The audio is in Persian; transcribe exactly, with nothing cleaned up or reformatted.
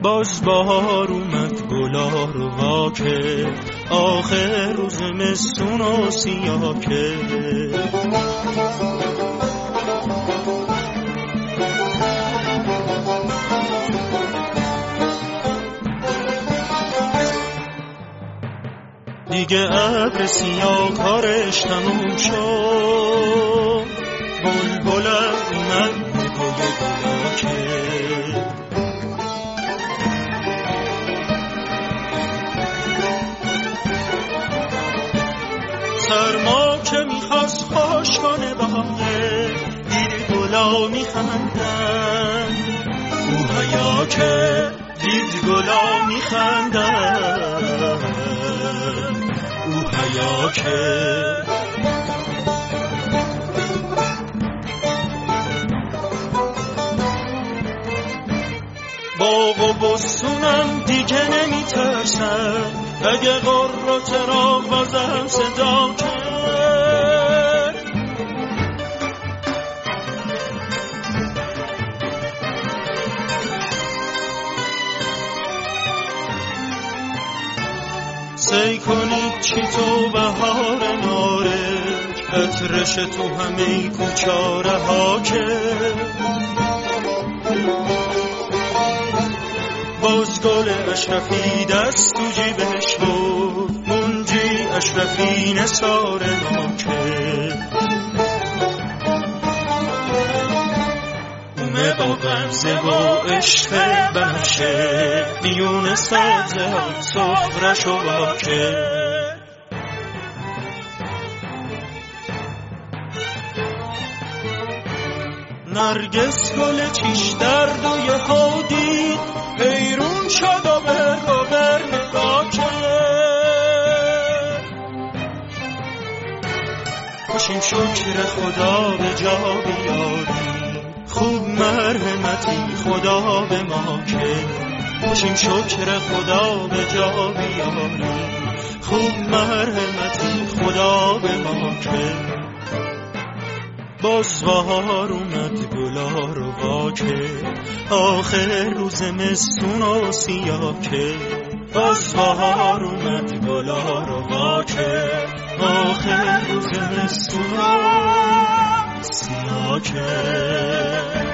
باز بهار اومد گلا رو واکه، آخر روز مستون و سیاکه. دیگه ابر سیاه کارش تموم شد، بلبل اومد گل گلاکه. سرما که میخواست خوش کنه باغه، دید گلا میخندن، او حیا که دید گلا میخندن، او حیا که. باغ و بستونم دیگه نمیترسن، اگه قر و چراغ بازم صدا کرد. سی کنید چی تو بهار نارنج، عطرش تو همه کوچاره ها که. باز گل اشرفی دست تو جیبش بود، منجی اشرفی نثار ما که. اومه با غمزه و عشق بنفشه، میون سبزه ها سفرش و باکه. نرگس گل چیش درد و یه هادی، حیرون شد و بر و بر نگاه کرد. خوشیم شکر خدا به جا بیاری، خوب مرحمتی خدا به ما که. خوشیم شکر خدا به جا بیاری، خوب مرحمتی خدا به ما که. باز بهار اومد گلا رو واکه، آخر روز مستون و سیاکه. باز بهار اومد گلا رو واکه، آخر روز مستون و سیاکه.